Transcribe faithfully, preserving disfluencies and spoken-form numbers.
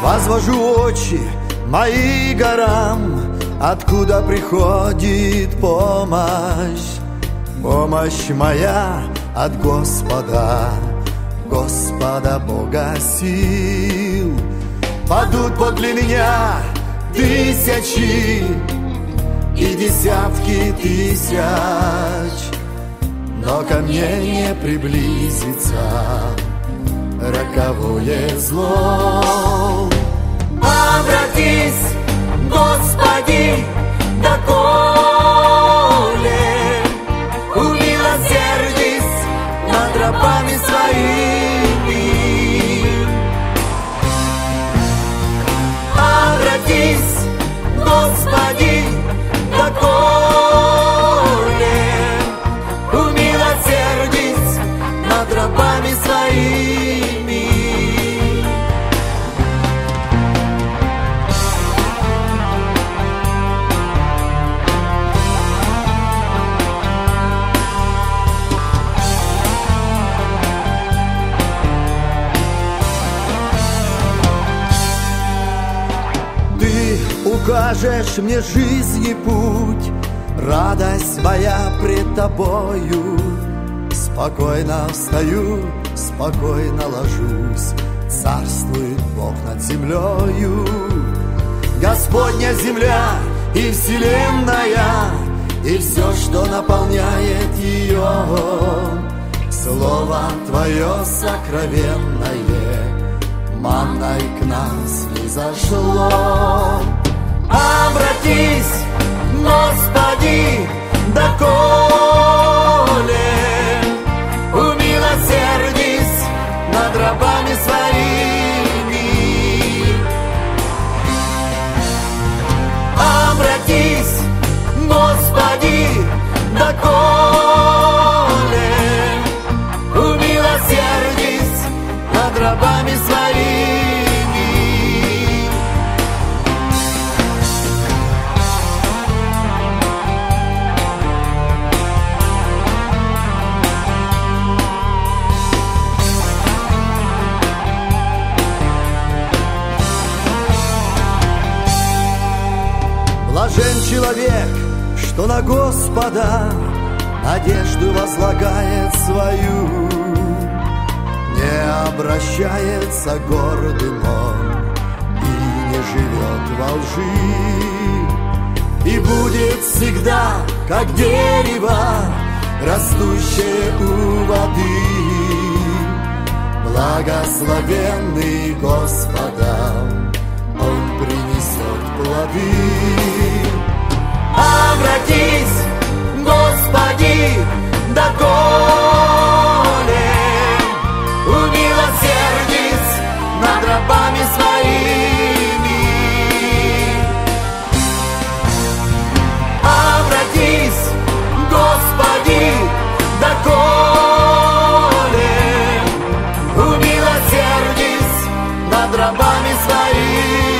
Возвожу очи мои горам, откуда приходит помощь. Помощь моя от Господа, Господа Бога сил. Падут подле меня тысячи и десятки тысяч, но ко мне не приблизится роковое зло. Обратись, Господи, доколе умилосердись над рабами своими. Обратись, Господи, доколе умилосердись над рабами своими. Укажешь мне жизни путь, радость моя пред тобою. Спокойно встаю, спокойно ложусь, царствует Бог над землею. Господня земля и вселенная, и все, что наполняет ее. Слово Твое сокровенное манной к нам снизошло. Обратись, Господи, доколе умилосердись над рабами своими. Обратись, Господи, доколе умилосердись над рабами своими. Блажен человек, что на Господа надежду возлагает свою. Не обращается гордым он и не живет во лжи, и будет всегда, как дерево, растущее у воды, благословенный Господом, он принесет плоды. Обратись, Господи, доколе умилосердись над рабами своими. Обратись, Господи, доколе умилосердись над рабами своими.